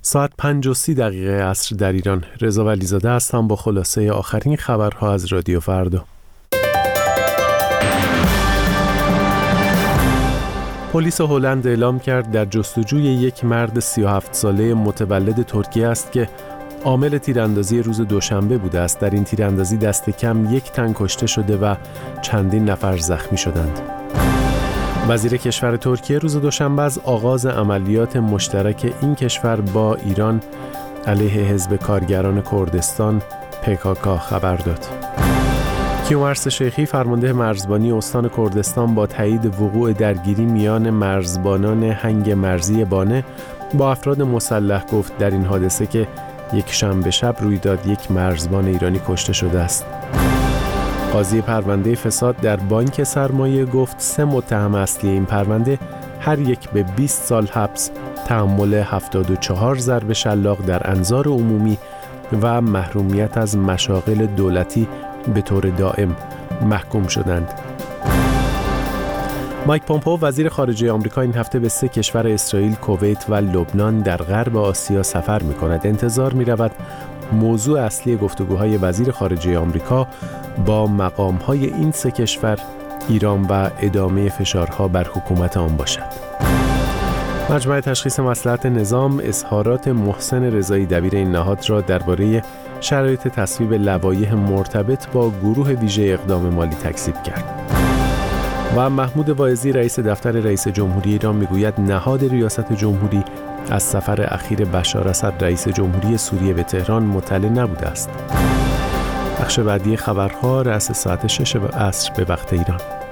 ساعت 5:30 عصر در ایران. رضا ولیزاده هستم با خلاصه آخرین خبرها از رادیو فردا. پلیس هلند اعلام کرد در جستجوی یک مرد 37 ساله متولد ترکیه است که عامل تیراندازی روز دوشنبه بوده است. در این تیراندازی دست کم 1 تن کشته شده و چندین نفر زخمی شدند. وزیر کشور ترکیه روز دوشنبه از آغاز عملیات مشترک این کشور با ایران علیه حزب کارگران کردستان PKK خبر داد. کیومرث شیخی فرمانده مرزبانی استان کردستان با تایید وقوع درگیری میان مرزبانان هنگ مرزی بانه با افراد مسلح گفت در این حادثه که یک شنبه شب روی داد 1 مرزبان ایرانی کشته شده است. قاضی پرونده فساد در بانک سرمایه گفت 3 متهم اصلی این پرونده هر یک به 20 سال حبس، تحمل 74 ضرب شلاق در انظار عمومی و محرومیت از مشاغل دولتی به طور دائم محکوم شدند. مایک پومپئو وزیر خارجه آمریکا این هفته به 3 کشور اسرائیل، کویت و لبنان در غرب آسیا سفر می‌کند. انتظار می‌رود موضوع اصلی گفتگوهای وزیر خارجه آمریکا با مقام‌های این 3 کشور ایران و ادامه فشارها بر حکومت آن باشد. مجمع تشخیص مصلحت نظام اظهارات محسن رضایی دبیر این نهاد را درباره شرایط تصویب لوایح مرتبط با گروه ویژه اقدام مالی تکذیب کرد. و محمود واعظی رئیس دفتر رئیس جمهوری ایران میگوید نهاد ریاست جمهوری از سفر اخیر بشار اسد رئیس جمهوری سوریه به تهران مطلع نبوده است. بخش بعدی خبرها رأس ساعت 6 عصر به وقت ایران.